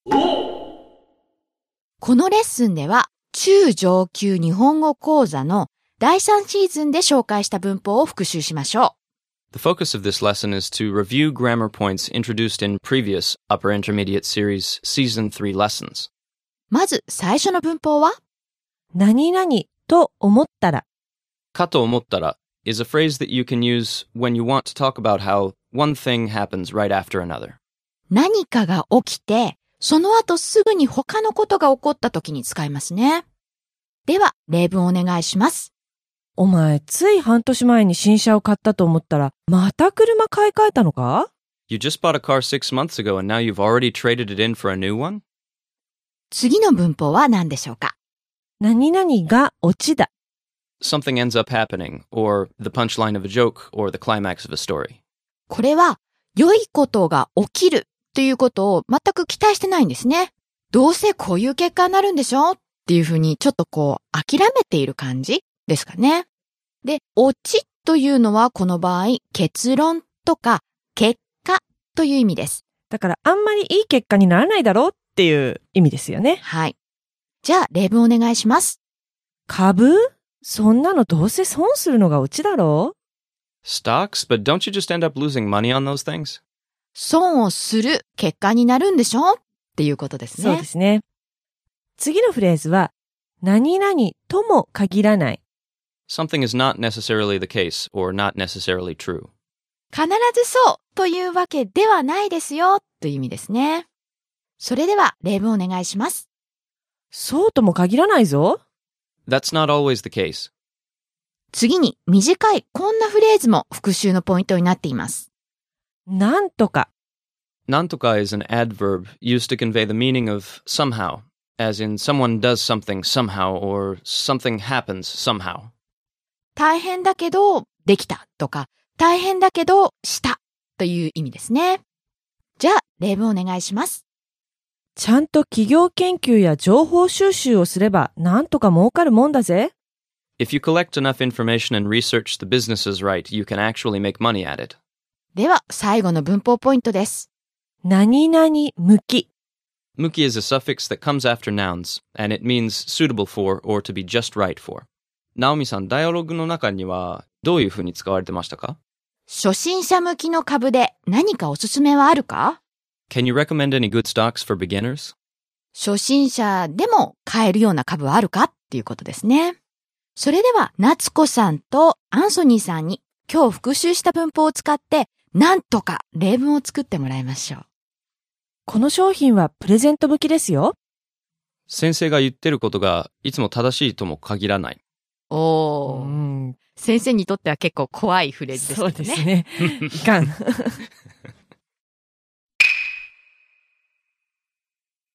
このレッスンでは中上級日本語講座の第3シーズンで紹介した文法を復習しましょ The focus of this lesson is to review grammar points introduced in previous Upper Intermediate Series Season 3 lessons. う。まず最初の文法は何々と思ったら。 かと思ったら is a phrase that you can use when you want to talk about how one thing happens right after another. 何かが起きて、その後すぐに他のことが起こった時に使いますね。では、例文お願いします。 お前、つい半年前に新車を買ったと思ったら、また車買い替えたのか？ You just bought a car 6 months ago and now you've already traded it in for a new one? 次の文法は何でしょうか？ 何々がオチだ。 Something ends up happening, or the punchline of a joke, or the climax of a story. これは、良いことが起きるということを全く期待してないんですね。どうせこういう結果になるんでしょっていうふうにちょっと諦めている感じですかね。で、オチというのはこの場合、結論とか結果という意味です。 だからあんまりいい結果にならないだろうっていう意味ですよね。 はい。じゃあ、例文お願いします。 株？そんなのどうせ損するのがオチだろう？ Stocks? But don't you just end up losing money on those things? 損をする結果になるんでしょっていうことですね。 そうですね。次のフレーズは、何々とも限らない。 Something is not necessarily the case, or not necessarily true. 必ずそうというわけではないですよという意味ですね。それでは例文お願いします。 そうとも限らないぞ。 That's not always the case. 次に短いこんなフレーズも復習のポイントになっています。 なんとか。 なんとか is an adverb used to convey the meaning of somehow, as in someone does something somehow or something happens somehow. 大変だけどできたとか、大変だけどしたという意味ですね。じゃあ例文お願いします。 ちゃんと企業研究や情報収集をすればなんとか儲かるもんだぜ。 If you collect enough information and research the businesses right, you can actually make money at it. では最後の文法ポイントです。 何々向き。 向き is a suffix that comes after nouns, and it means suitable for or to be just right for. ナオミさん、ダイアログの中にはどういうふうに使われてましたか？ 初心者向きの株で何かおすすめはあるか？ Can you recommend any good stocks for beginners? 初心者でも買えるような株はあるかっていうことですね。それでは、夏子さんとアンソニーさんに今日復習した文法を使ってなんとか例文を作ってもらいましょう。 この商品はプレゼント向きですよ。 先生が言ってることがいつも正しいとも限らない。 先生にとっては結構怖いフレーズですね。 そうですね。いかん。